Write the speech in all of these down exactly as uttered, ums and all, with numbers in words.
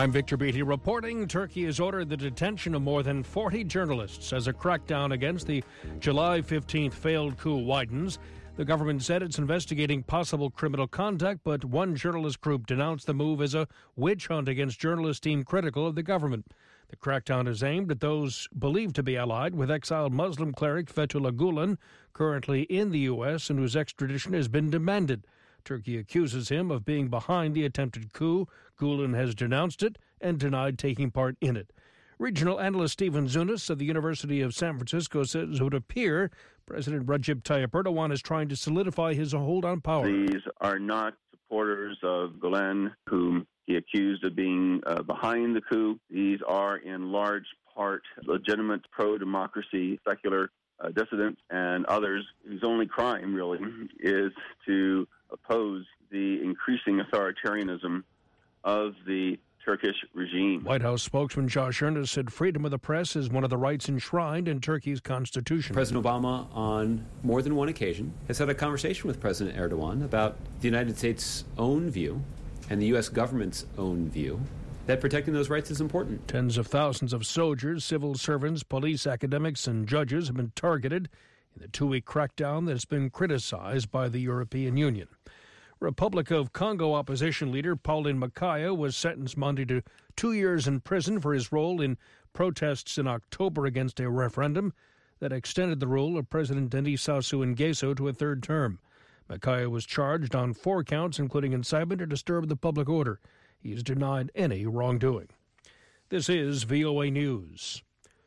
I'm Victor Beatty reporting Turkey has ordered the detention of more than forty journalists as a crackdown against the July fifteenth failed coup widens. The government said it's investigating possible criminal conduct, but one journalist group denounced the move as a witch hunt against journalists deemed critical of the government. The crackdown is aimed at those believed to be allied with exiled Muslim cleric Fethullah Gulen, currently in the U S and whose extradition has been demanded. Turkey accuses him of being behind the attempted coup. Gulen has denounced it and denied taking part in it. Regional analyst Stephen Zunis of the University of San Francisco says it would appear President Recep Tayyip Erdogan is trying to solidify his hold on power. These are not supporters of Gulen, whom he accused of being uh, behind the coup. These are in large part legitimate pro-democracy secular uh, dissidents and others whose only crime really is to oppose the increasing authoritarianism of the Turkish regime. White House spokesman Josh Earnest said freedom of the press is one of the rights enshrined in Turkey's constitution. President Obama, on more than one occasion, has had a conversation with President Erdogan about the United States' own view and the U S government's own view that protecting those rights is important. Tens of thousands of soldiers, civil servants, police, academics, and judges have been targeted in the two-week crackdown that has been criticized by the European Union. Republic of Congo opposition leader Pauline Makaya was sentenced Monday to two years in prison for his role in protests in October against a referendum that extended the rule of President Denis Sassou Nguesso to a third term. Makaya was charged on four counts, including incitement to disturb the public order. He has denied any wrongdoing. This is V O A News.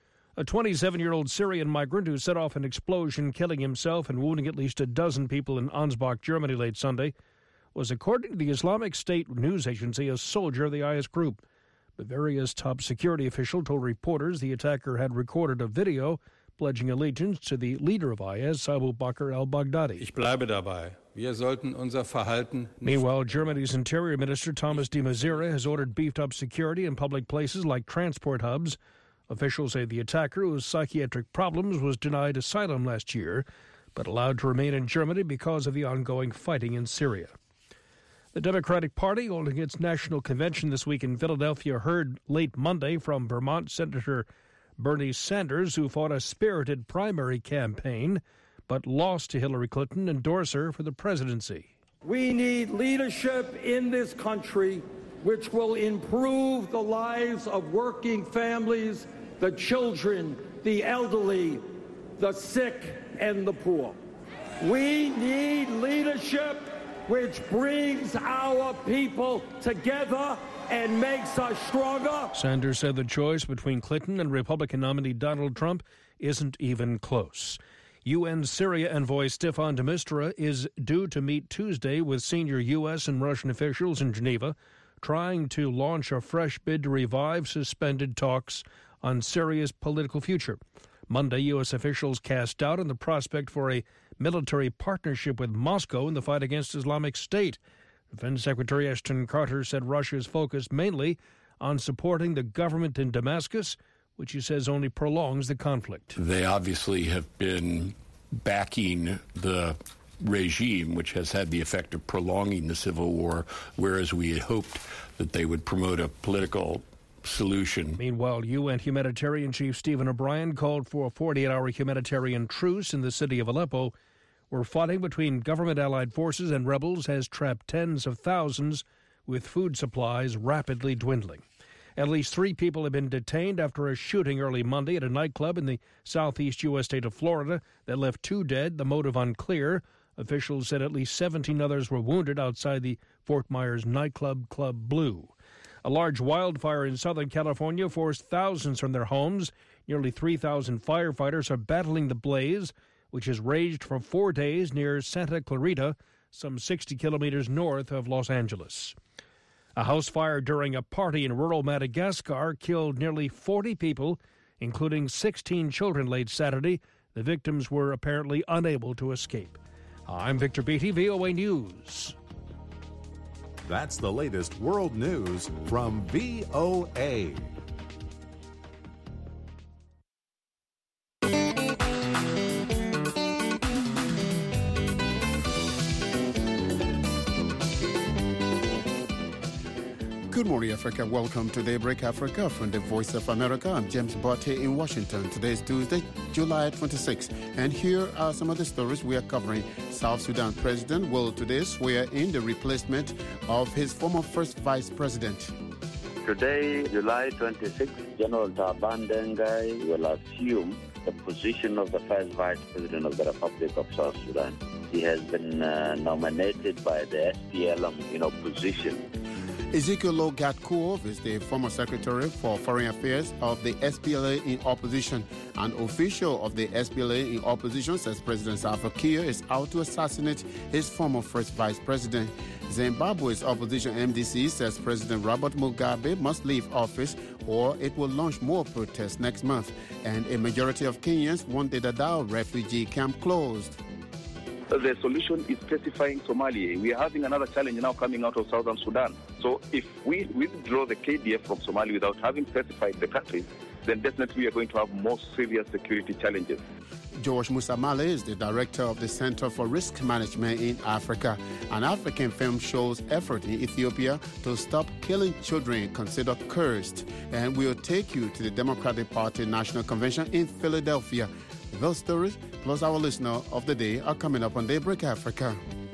A twenty-seven-year-old Syrian migrant who set off an explosion, killing himself and wounding at least a dozen people in Ansbach, Germany, late Sunday, was, according to the Islamic State news agency, a soldier of the I S group. But various top security officials told reporters the attacker had recorded a video pledging allegiance to the leader of I S, Abu Bakr al-Baghdadi. Ich bleibe dabei. Wir sollten unser Verhalten. Meanwhile, Germany's Interior Minister Thomas de Maizière has ordered beefed-up security in public places like transport hubs. Officials say the attacker, who has psychiatric problems, was denied asylum last year, but allowed to remain in Germany because of the ongoing fighting in Syria. The Democratic Party, holding its national convention this week in Philadelphia, heard late Monday from Vermont Senator Bernie Sanders, who fought a spirited primary campaign, but lost to Hillary Clinton, endorse her for the presidency. We need leadership in this country which will improve the lives of working families, the children, the elderly, the sick, and the poor. We need leadership which brings our people together and makes us stronger. Sanders said the choice between Clinton and Republican nominee Donald Trump isn't even close. U N Syria envoy Staffan de Mistura is due to meet Tuesday with senior U S and Russian officials in Geneva, trying to launch a fresh bid to revive suspended talks on Syria's political future. Monday, U S officials cast doubt on the prospect for a military partnership with Moscow in the fight against Islamic State. Defense Secretary Ashton Carter said Russia is focused mainly on supporting the government in Damascus, which he says only prolongs the conflict. They obviously have been backing the regime, which has had the effect of prolonging the civil war, whereas we had hoped that they would promote a political solution. Meanwhile, U N Humanitarian Chief Stephen O'Brien called for a forty-eight hour humanitarian truce in the city of Aleppo, where fighting between government-allied forces and rebels has trapped tens of thousands, with food supplies rapidly dwindling. At least three people have been detained after a shooting early Monday at a nightclub in the southeast U S state of Florida that left two dead, the motive unclear. Officials said at least seventeen others were wounded outside the Fort Myers nightclub, Club Blue. A large wildfire in Southern California forced thousands from their homes. Nearly three thousand firefighters are battling the blaze, which has raged for four days near Santa Clarita, some sixty kilometers north of Los Angeles. A house fire during a party in rural Madagascar killed nearly forty people, including sixteen children late Saturday. The victims were apparently unable to escape. I'm Victor Beatty, V O A News. That's the latest world news from V O A. Good morning, Africa. Welcome to Daybreak Africa from the Voice of America. I'm James Botte in Washington. Today is Tuesday, July twenty-sixth. And here are some of the stories we are covering. South Sudan president will today swear in the replacement of his former first vice president. Today, July twenty-sixth, General Taban Dengai will assume the position of the first vice president of the Republic of South Sudan. He has been uh, nominated by the S P L M in opposition. Ezekiel Lo-Gatkuoth is the former secretary for foreign affairs of the S P L A in opposition. An official of the S P L A in opposition says President Salva Kiir is out to assassinate his former first vice president. Zimbabwe's opposition M D C says President Robert Mugabe must leave office or it will launch more protests next month. And a majority of Kenyans want the Dadaab refugee camp closed. The solution is pacifying Somalia. We are having another challenge now coming out of Southern Sudan. So if we withdraw the K D F from Somalia without having pacified the country, then definitely we are going to have more serious security challenges. George Musamale is the director of the Center for Risk Management in Africa. An African film shows effort in Ethiopia to stop killing children considered cursed. And we'll take you to the Democratic Party National Convention in Philadelphia. Those stories, plus our listener of the day, are coming up on Daybreak Africa.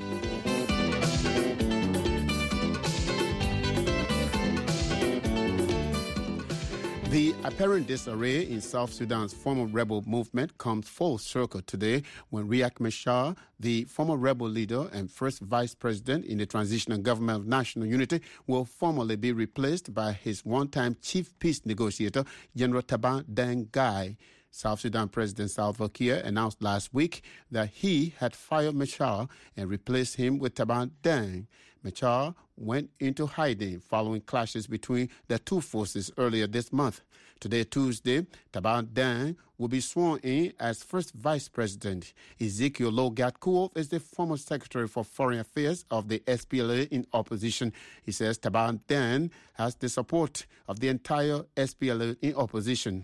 The apparent disarray in South Sudan's former rebel movement comes full circle today when Riek Machar, the former rebel leader and first vice president in the transitional government of national unity, will formally be replaced by his one-time chief peace negotiator, General Taban Deng Gai. South Sudan President Salva Kiir announced last week that he had fired Machar and replaced him with Taban Deng. Machar went into hiding following clashes between the two forces earlier this month. Today, Tuesday, Taban Deng will be sworn in as first vice president. Ezekiel Lo-Gatkuoth is the former secretary for foreign affairs of the S P L A in opposition. He says Taban Deng has the support of the entire S P L A in opposition.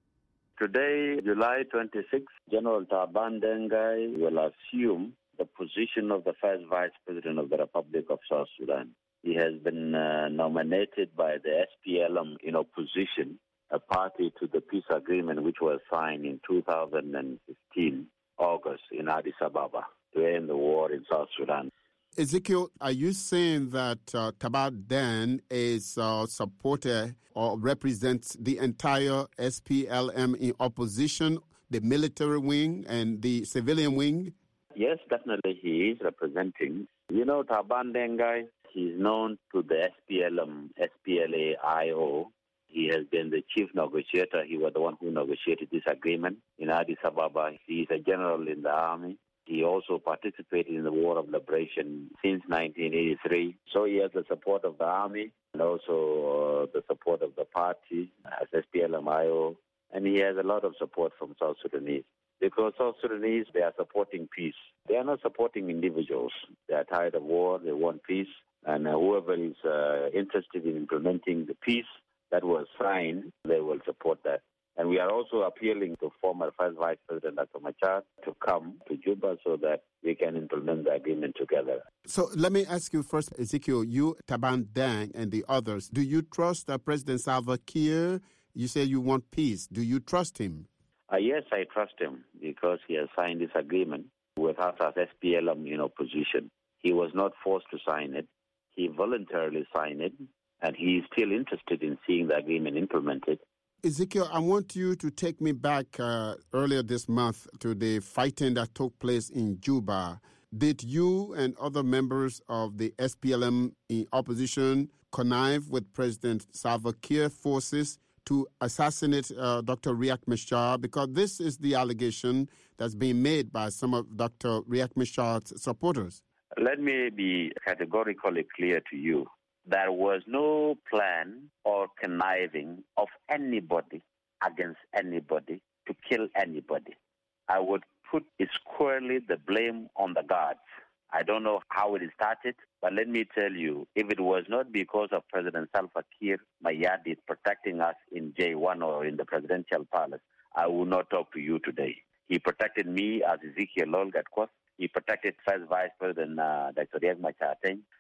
Today, July twenty-sixth, General Taban Dengai will assume the position of the first vice president of the Republic of South Sudan. He has been uh, nominated by the S P L M in opposition, a party to the peace agreement which was signed in two thousand fifteen, August, in Addis Ababa, to end the war in South Sudan. Ezekiel, are you saying that uh, Taban Deng is uh, supporter or represents the entire S P L M in opposition, the military wing and the civilian wing? Yes, definitely he is representing. You know, Taban Dengai, he's known to the S P L M, S P L A I O. He has been the chief negotiator. He was the one who negotiated this agreement in Addis Ababa. He is a general in the army. He also participated in the War of Liberation since nineteen eighty-three. So he has the support of the army and also uh, the support of the party as S P L M I O. And he has a lot of support from South Sudanese. Because South Sudanese, they are supporting peace. They are not supporting individuals. They are tired of war. They want peace. And uh, whoever is uh, interested in implementing the peace that was signed, they will support that. And we are also appealing to former First Vice President Doctor Machar to come to Juba so that we can implement the agreement together. So let me ask you first, Ezekiel, you, Taban Deng, and the others, do you trust uh, President Salva Kiir? You say you want peace. Do you trust him? Uh, yes, I trust him because he has signed this agreement with us as S P L M in opposition. He was not forced to sign it. He voluntarily signed it, and he is still interested in seeing the agreement implemented. Ezekiel, I want you to take me back uh, earlier this month to the fighting that took place in Juba. Did you and other members of the S P L M in opposition connive with President Salva Kiir forces to assassinate uh, Doctor Riek Machar? Because this is the allegation that's being made by some of Doctor Riek Machar's supporters. Let me be categorically clear to you. There was no plan or conniving of anybody against anybody to kill anybody. I would put squarely the blame on the guards. I don't know how it started, but let me tell you, if it was not because of President Salva Kiir Mayardit protecting us in J one or in the presidential palace, I would not talk to you today. He protected me as Ezekiel Lo-Gatkuoth. He protected First Vice President uh, Doctor Riek Machar.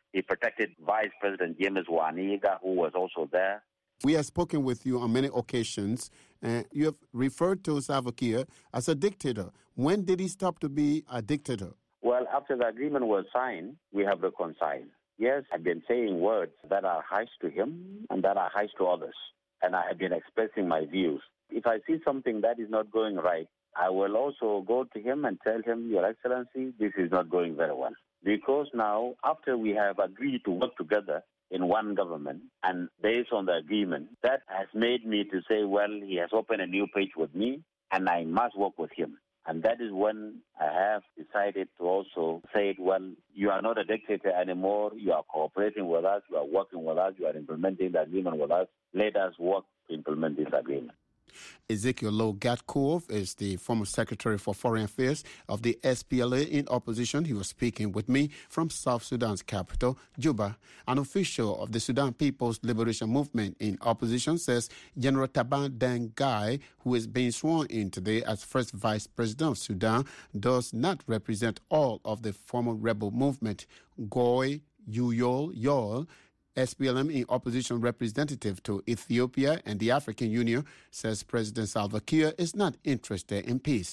He protected Vice President James Waniga, who was also there. We have spoken with you on many occasions, and you have referred to Salva Kiir as a dictator. When did he stop to be a dictator? Well, after the agreement was signed, we have reconciled. Yes, I've been saying words that are harsh to him and that are harsh to others, and I have been expressing my views. If I see something that is not going right, I will also go to him and tell him, Your Excellency, this is not going very well. Because now, after we have agreed to work together in one government, and based on the agreement, that has made me to say, well, he has opened a new page with me, and I must work with him. And that is when I have decided to also say, well, you are not a dictator anymore. You are cooperating with us. You are working with us. You are implementing the agreement with us. Let us work to implement this agreement. Ezekiel Low Gatkov is the former Secretary for Foreign Affairs of the S P L A in opposition. He was speaking with me from South Sudan's capital, Juba. An official of the Sudan People's Liberation Movement in opposition says General Taban Deng Gai, who is being sworn in today as first Vice President of Sudan, does not represent all of the former rebel movement. Goy Uyol Yol, S P L M in opposition representative to Ethiopia and the African Union, says President Salva Kiir is not interested in peace.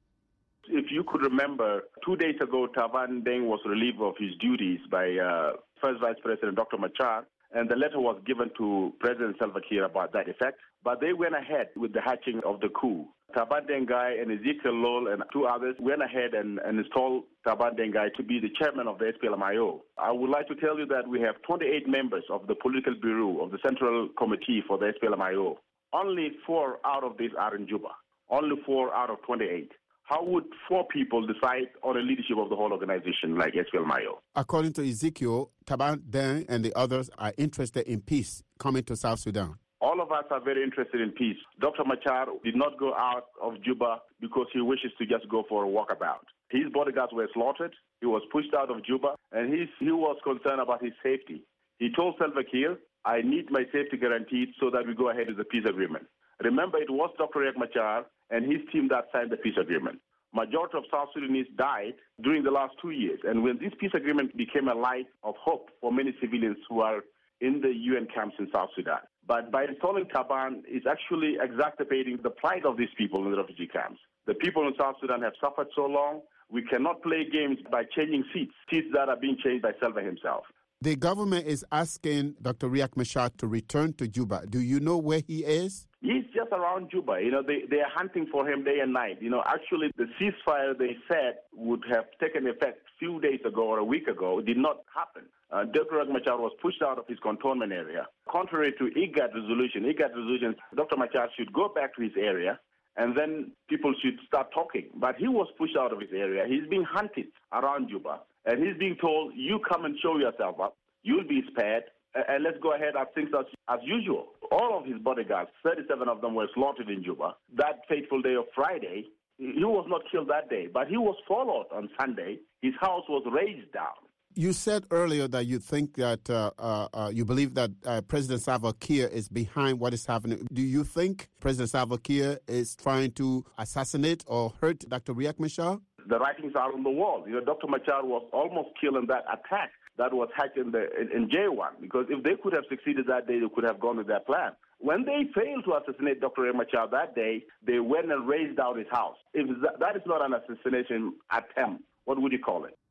If you could remember, two days ago, Taban Deng was relieved of his duties by uh, First Vice President Doctor Machar, and the letter was given to President Salva Kiir about that effect. But they went ahead with the hatching of the coup. Taban Deng Gai and Ezekiel Lol and two others went ahead and, and installed Taban Deng Gai to be the chairman of the S P L M I O. I would like to tell you that we have twenty-eight members of the political bureau of the Central Committee for the S P L M I O. Only four out of these are in Juba. Only four out of twenty-eight. How would four people decide on the leadership of the whole organization like S P L M I O? According to Ezekiel, Taban Deng and the others are interested in peace coming to South Sudan. All of us are very interested in peace. Doctor Machar did not go out of Juba because he wishes to just go for a walkabout. His bodyguards were slaughtered. He was pushed out of Juba, and he's, he was concerned about his safety. He told Salva Kiir, I need my safety guaranteed so that we go ahead with the peace agreement. Remember, it was Doctor Riek Machar and his team that signed the peace agreement. Majority of South Sudanese died during the last two years, and when this peace agreement became a light of hope for many civilians who are in the U N camps in South Sudan. But by installing Taban, it's actually exacerbating the plight of these people in the refugee camps. The people in South Sudan have suffered so long, we cannot play games by changing seats, seats that are being changed by Salva himself. The government is asking Doctor Riek Machar to return to Juba. Do you know where he is? He's just around Juba. You know, they, they are hunting for him day and night. You know, actually, the ceasefire they said would have taken effect a few days ago or a week ago did not happen. Uh, Doctor Riek Machar was pushed out of his cantonment area. Contrary to IGAD resolution, IGAD resolution, Doctor Machar should go back to his area and then people should start talking. But he was pushed out of his area. He's being hunted around Juba. And he's being told, you come and show yourself up. You'll be spared. And let's go ahead as things as, as usual. All of his bodyguards, thirty-seven of them were slaughtered in Juba. That fateful day of Friday, he was not killed that day, but he was followed on Sunday. His house was razed down. You said earlier that you think that, uh, uh, uh, you believe that uh, President Salva Kiir is behind what is happening. Do you think President Salva Kiir is trying to assassinate or hurt Doctor Riek Machar? The writings are on the wall. You know, Doctor Machar was almost killed in that attack that was hatched in, the, in, in J one, because if they could have succeeded that day, they could have gone with their plan. When they failed to assassinate Doctor Riek Machar that day, they went and razed down his house. If that, that is not an assassination attempt, what would you call it?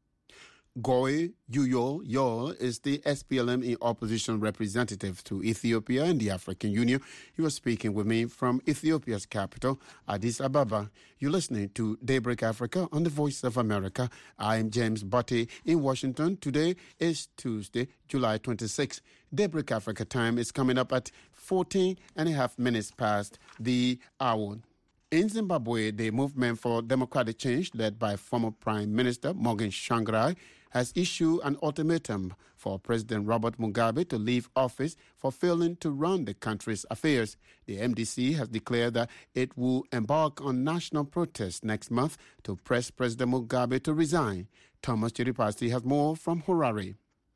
Goy Uyol Yol is the S P L M in opposition representative to Ethiopia and the African Union. He was speaking with me from Ethiopia's capital, Addis Ababa. You're listening to Daybreak Africa on the Voice of America. I'm James Botte in Washington. Today is Tuesday, July twenty-sixth. Daybreak Africa time is coming up at fourteen and a half minutes past the hour. In Zimbabwe, the Movement for Democratic Change, led by former Prime Minister Morgan Tsvangirai, has issued an ultimatum for President Robert Mugabe to leave office for failing to run the country's affairs. The M D C has declared that it will embark on national protests next month to press President Mugabe to resign. Thomas Chiripasi has more from Harare.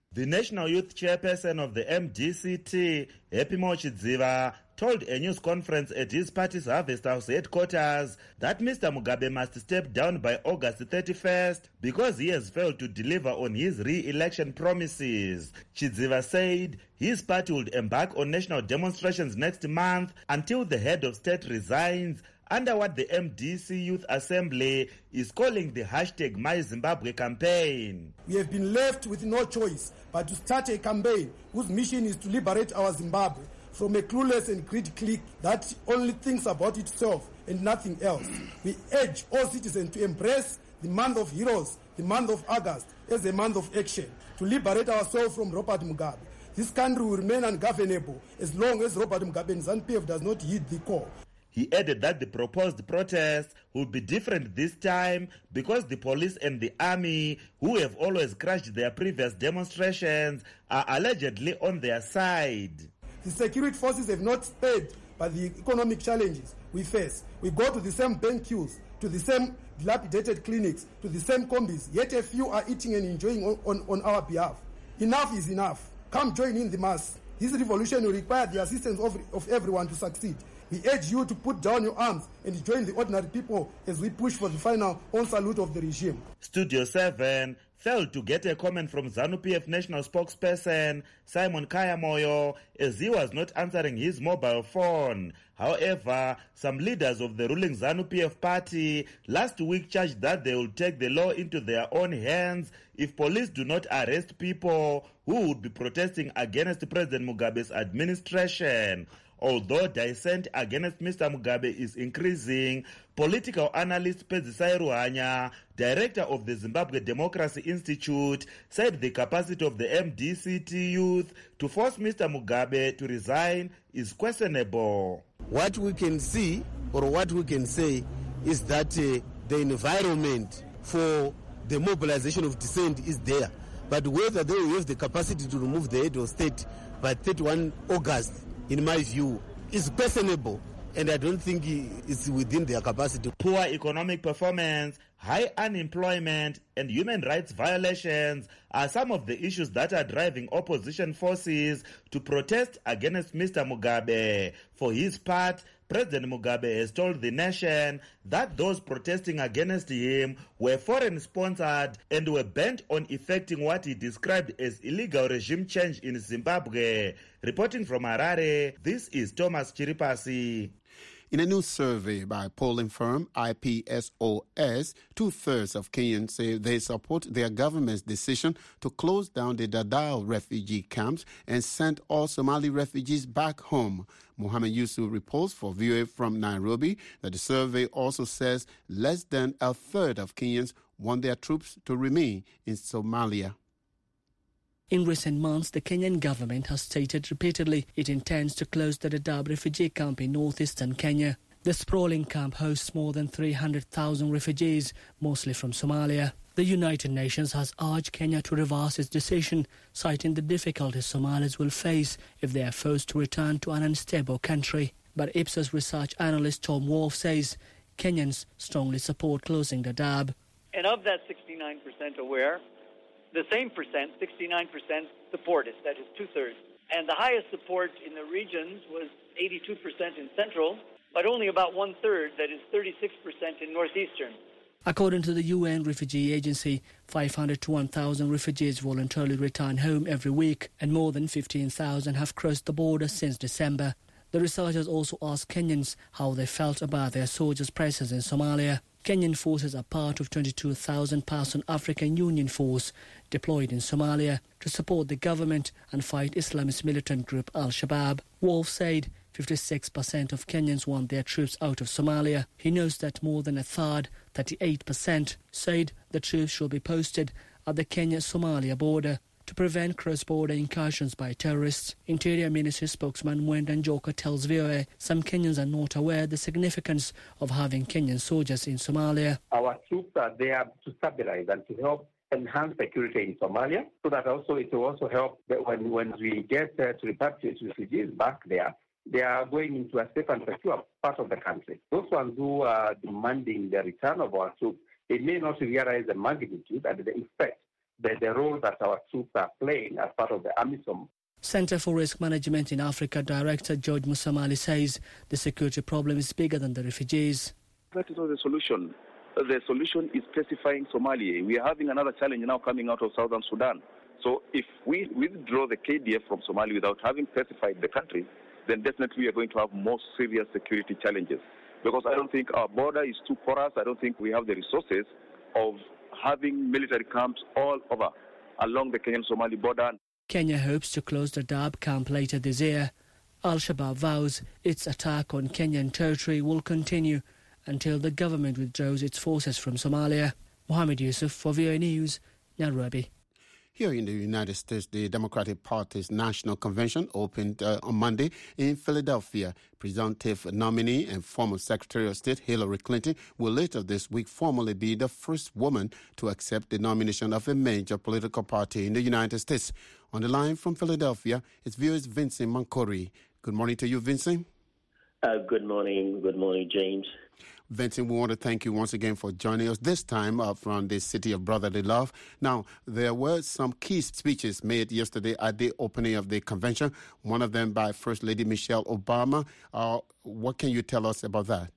The National Youth Chairperson of the M D C T, Epimo Chidziva, told a news conference at his party's Harvest House headquarters that Mister Mugabe must step down by August thirty-first because he has failed to deliver on his re-election promises. Chidziva said his party would embark on national demonstrations next month until the head of state resigns, under what the M D C Youth Assembly is calling the hashtag My Zimbabwe campaign. We have been left with no choice but to start a campaign whose mission is to liberate our Zimbabwe from a clueless and greedy clique that only thinks about itself and nothing else. We urge all citizens to embrace the month of heroes, the month of August, as a month of action, to liberate ourselves from Robert Mugabe. This country will remain ungovernable as long as Robert Mugabe and ZANU-P F does not heed the call. He added that the proposed protest will be different this time because the police and the army, who have always crushed their previous demonstrations, are allegedly on their side. The security forces have not spared by the economic challenges we face. We go to the same bank queues, to the same dilapidated clinics, to the same combis, yet a few are eating and enjoying on, on, on our behalf. Enough is enough. Come join in the mass. This revolution will require the assistance of, of everyone to succeed. We urge you to put down your arms and join the ordinary people as we push for the final onslaught of the regime. Studio seven failed to get a comment from ZANU-P F national spokesperson Simon Kayamoyo as he was not answering his mobile phone. However, some leaders of the ruling ZANU-P F party last week charged that they will take the law into their own hands if police do not arrest people who would be protesting against President Mugabe's administration. Although dissent against Mister Mugabe is increasing, political analyst Pedzisai Ruhanya, director of the Zimbabwe Democracy Institute, said the capacity of the M D C T youth to force Mister Mugabe to resign is questionable. What we can see or what we can say is that uh, the environment for the mobilization of dissent is there. But whether they will have the capacity to remove the head of state by thirty-first of August, in my view, is questionable, and I don't think it's within their capacity. Poor economic performance, high unemployment, and human rights violations are some of the issues that are driving opposition forces to protest against Mister Mugabe. For his part, President Mugabe has told the nation that those protesting against him were foreign-sponsored and were bent on effecting what he described as illegal regime change in Zimbabwe. Reporting from Harare, this is Thomas Chiripasi. In a new survey by polling firm I P S O S, two-thirds of Kenyans say they support their government's decision to close down the Dadaab refugee camps and send all Somali refugees back home. Mohammed Yusuf reports for V O A from Nairobi that the survey also says less than a third of Kenyans want their troops to remain in Somalia. In recent months, the Kenyan government has stated repeatedly it intends to close the Dadaab refugee camp in northeastern Kenya. The sprawling camp hosts more than three hundred thousand refugees, mostly from Somalia. The United Nations has urged Kenya to reverse its decision, citing the difficulties Somalis will face if they are forced to return to an unstable country. But Ipsos research analyst Tom Wolf says Kenyans strongly support closing Dadaab. And of that sixty-nine percent aware, the same percent, sixty-nine percent, support it. That is two-thirds. And the highest support in the regions was eighty-two percent in central, but only about one-third, that is thirty-six percent in northeastern. According to the U N Refugee Agency, five hundred to one thousand refugees voluntarily return home every week, and more than fifteen thousand have crossed the border since December. The researchers also asked Kenyans how they felt about their soldiers' presence in Somalia. Kenyan forces are part of twenty-two thousand person African Union force deployed in Somalia to support the government and fight Islamist militant group Al-Shabaab. Wolf said fifty-six percent of Kenyans want their troops out of Somalia. He knows that more than a third, thirty-eight percent, said the troops should be posted at the Kenya-Somalia border to prevent cross-border incursions by terrorists. Interior Ministry spokesman Mwenda Njoka tells V O A some Kenyans are not aware of the significance of having Kenyan soldiers in Somalia. Our troops are there to stabilize and to help enhance security in Somalia, so that also it will also help that when, when we get uh, to repatriate refugees back there, they are going into a safe and secure part of the country. Those ones who are demanding the return of our troops, they may not realize the magnitude and the effect the, the role that our troops are playing as part of the AMISOM. Center for Risk Management in Africa Director George Musamali says the security problem is bigger than the refugees. That is not the solution. The solution is pacifying Somalia. We are having another challenge now coming out of Southern Sudan. So if we withdraw the K D F from Somalia without having pacified the country, then definitely we are going to have more serious security challenges. Because I don't think our border is too porous. I don't think we have the resources of having military camps all over along the Kenyan-Somali border. Kenya hopes to close the Dadaab camp later this year. Al-Shabaab vows its attack on Kenyan territory will continue until the government withdraws its forces from Somalia. Mohammed Yusuf for V O A News, Nairobi. Here in the United States, the Democratic Party's National Convention opened uh, on Monday in Philadelphia. Presumptive nominee and former Secretary of State Hillary Clinton will later this week formally be the first woman to accept the nomination of a major political party in the United States. On the line from Philadelphia is V O A's Vincent Mankori. Good morning to you, Vincent. Uh, good morning. Good morning, James. Vincent, we want to thank you once again for joining us, this time uh, from the city of brotherly love. Now, there were some key speeches made yesterday at the opening of the convention, one of them by First Lady Michelle Obama. Uh, what can you tell us about that?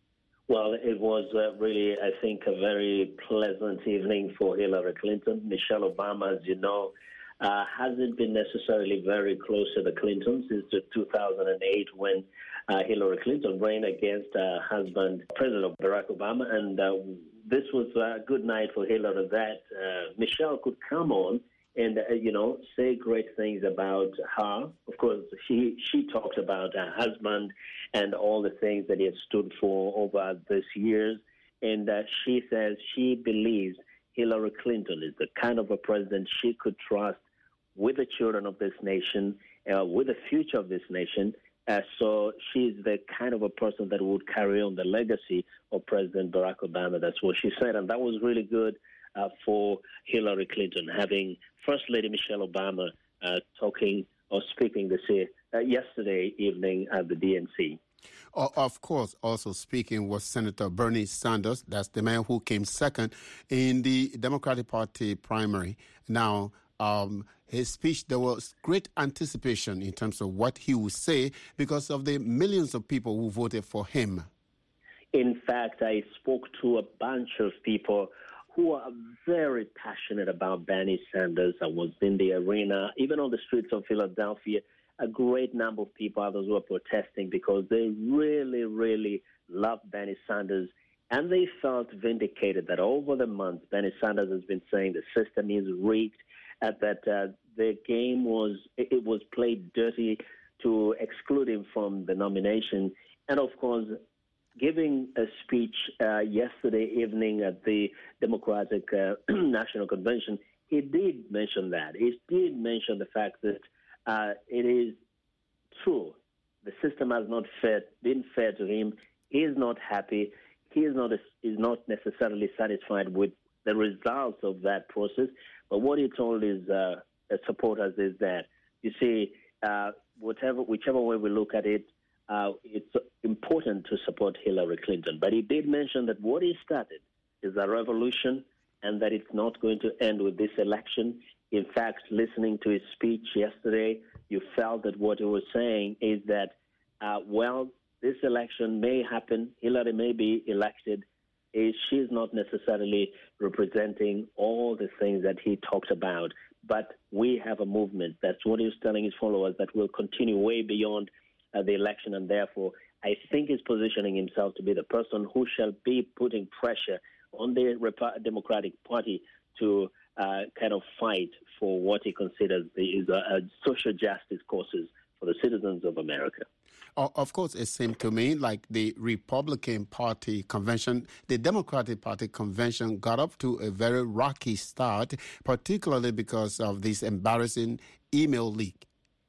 Well, it was uh, really, I think, a very pleasant evening for Hillary Clinton. Michelle Obama, as you know, uh, hasn't been necessarily very close to the Clintons since two thousand eight when Uh, Hillary Clinton ran against her uh, husband, President Barack Obama, and uh, this was a good night for Hillary that uh, Michelle could come on and, uh, you know, say great things about her. Of course, she, she talked about her husband and all the things that he has stood for over these years, and uh, she says she believes Hillary Clinton is the kind of a president she could trust with the children of this nation, uh, with the future of this nation. Uh, so she's the kind of a person that would carry on the legacy of President Barack Obama. That's what she said. And that was really good uh, for Hillary Clinton, having First Lady Michelle Obama uh, talking or speaking this year, uh, yesterday evening at the D N C. Uh, of course, also speaking was Senator Bernie Sanders. That's the man who came second in the Democratic Party primary. Now, um, his speech, there was great anticipation in terms of what he would say because of the millions of people who voted for him. In fact, I spoke to a bunch of people who are very passionate about Bernie Sanders. I was in the arena, even on the streets of Philadelphia, a great number of people, others were protesting because they really, really love Bernie Sanders. And they felt vindicated that over the months, Bernie Sanders has been saying the system is rigged, uh, that uh, the game was, it was played dirty to exclude him from the nomination. And of course, giving a speech uh, yesterday evening at the Democratic uh, National Convention, he did mention that. He did mention the fact that uh, it is true. The system has not fair, been fair to him. He is not happy. He is not, is not necessarily satisfied with the results of that process. But what he told his uh, supporters is that, you see, uh, whatever, whichever way we look at it, uh, it's important to support Hillary Clinton. But he did mention that what he started is a revolution and that it's not going to end with this election. In fact, listening to his speech yesterday, you felt that what he was saying is that, uh, well, this election may happen, Hillary may be elected. She's not necessarily representing all the things that he talked about, but we have a movement. That's what he was telling his followers, that will continue way beyond uh, the election, and therefore I think he's positioning himself to be the person who shall be putting pressure on the Rep- Democratic Party to uh, kind of fight for what he considers the, is a, a social justice causes for the citizens of America. Of course, it seemed to me like the Republican Party convention, the Democratic Party convention got up to a very rocky start, particularly because of this embarrassing email leak.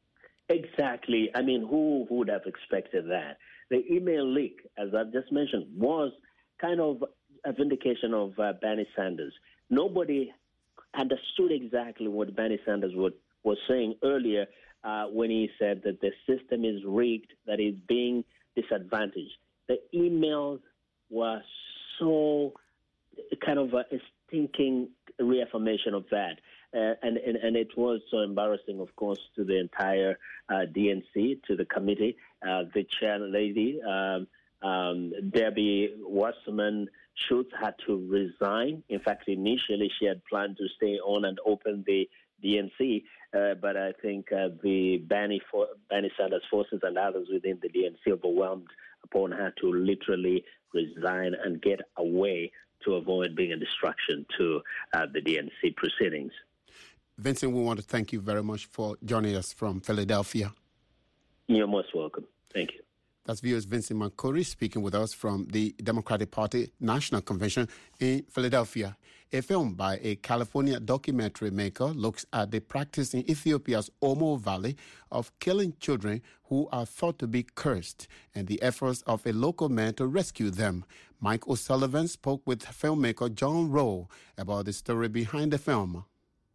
Exactly. I mean, who would have expected that? The email leak, as I've just mentioned, was kind of a vindication of uh, Bernie Sanders. Nobody understood exactly what Bernie Sanders would, was saying earlier Uh, when he said that the system is rigged, that is being disadvantaged. The emails were so kind of a, a stinking reaffirmation of that. Uh, and, and, and it was so embarrassing, of course, to the entire uh, D N C, to the committee. Uh, the chair lady, um, um, Debbie Wasserman Schultz, had to resign. In fact, initially she had planned to stay on and open the D N C, uh, but I think uh, the Bernie, for, Bernie Sanders forces and others within the D N C overwhelmed upon her to literally resign and get away to avoid being a distraction to uh, the D N C proceedings. Vincent, we want to thank you very much for joining us from Philadelphia. You're most welcome. Thank you. That's viewers Vincent Mankori speaking with us from the Democratic Party National Convention in Philadelphia. A film by a California documentary maker looks at the practice in Ethiopia's Omo Valley of killing children who are thought to be cursed and the efforts of a local man to rescue them. Mike O'Sullivan spoke with filmmaker John Rowe about the story behind the film.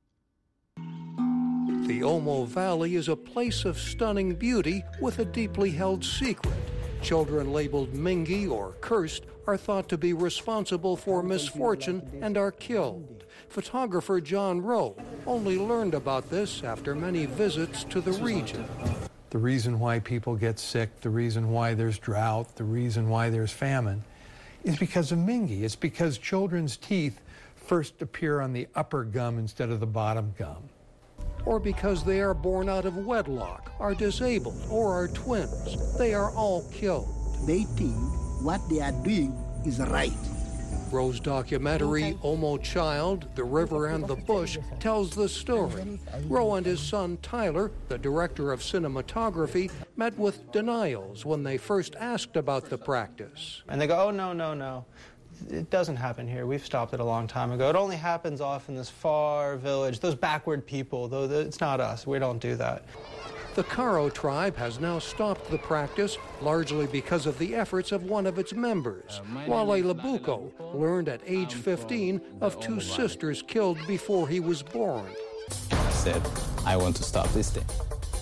The Omo Valley is a place of stunning beauty with a deeply held secret. Children labeled Mingi or cursed are thought to be responsible for misfortune and are killed. Photographer John Rowe only learned about this after many visits to the region. The reason why people get sick, the reason why there's drought, the reason why there's famine is because of Mingi. It's because children's teeth first appear on the upper gum instead of the bottom gum. Or because they are born out of wedlock, are disabled, or are twins. They are all killed. They think what they are doing is right. Rowe's documentary, Omo Child, The River and the Bush, tells the story. Rowe and his son Tyler, the director of cinematography, met with denials when they first asked about the practice. And they go, oh, no, no, no. It doesn't happen here. We've stopped it a long time ago. It only happens off in this far village, those backward people, though it's not us. We don't do that. The Karo tribe has now stopped the practice, largely because of the efforts of one of its members. Wale Labuko learned at age fifteen of two sisters killed before he was born. I said, I want to stop this thing.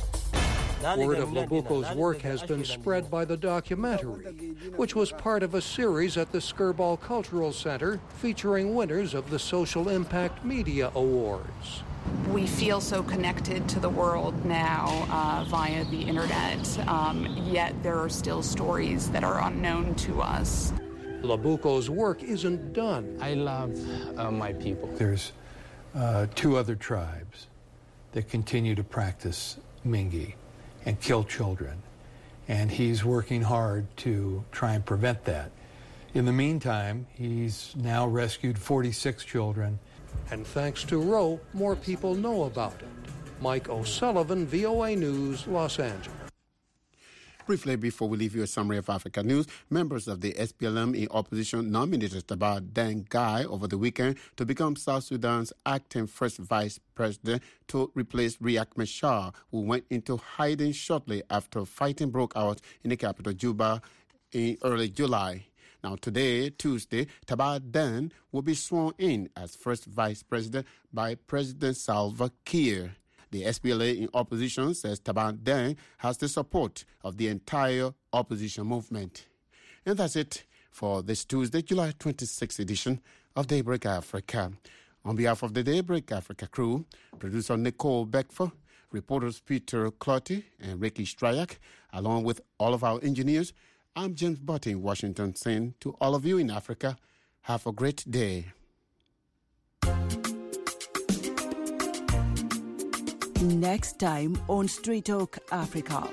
Word of Labuko's work has been spread by the documentary, which was part of a series at the Skirball Cultural Center featuring winners of the Social Impact Media Awards. We feel so connected to the world now uh, via the internet, um, yet there are still stories that are unknown to us. Labuko's work isn't done. I love uh, my people. There's uh, two other tribes that continue to practice Mingi and kill children, and he's working hard to try and prevent that. In the meantime, he's now rescued forty-six children. And thanks to Rowe, more people know about it. Mike O'Sullivan, V O A News, Los Angeles. Briefly, before we leave you a summary of Africa news, members of the S P L M in opposition nominated Taban Deng Gai over the weekend to become South Sudan's acting first vice president to replace Riek Machar, who went into hiding shortly after fighting broke out in the capital, Juba, in early July. Now, today, Tuesday, Taban Deng will be sworn in as first vice president by President Salva Kiir. The S P L A in opposition says Taban Deng has the support of the entire opposition movement. And that's it for this Tuesday, July twenty-sixth edition of Daybreak Africa. On behalf of the Daybreak Africa crew, producer Nicole Beckford, reporters Peter Clotty and Ricky Stryak, along with all of our engineers, I'm James Butt in Washington saying to all of you in Africa, have a great day. Next time on Street Talk Africa.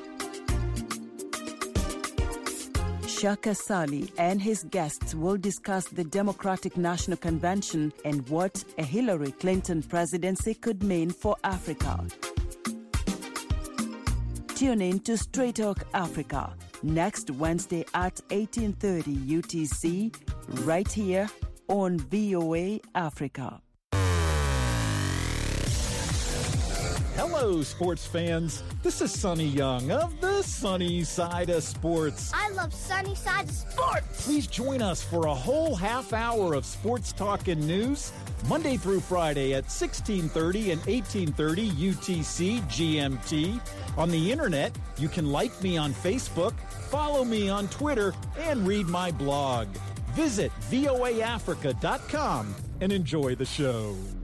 Shaka Sali and his guests will discuss the Democratic National Convention and what a Hillary Clinton presidency could mean for Africa. Tune in to Street Talk Africa next Wednesday at eighteen thirty U T C, right here on V O A Africa. Hello, sports fans. This is Sonny Young of the Sunny Side of Sports. I love Sunny Side of Sports. Please join us for a whole half hour of sports talk and news, Monday through Friday at sixteen thirty and eighteen thirty U T C G M T. On the internet, you can like me on Facebook, follow me on Twitter, and read my blog. Visit voa africa dot com and enjoy the show.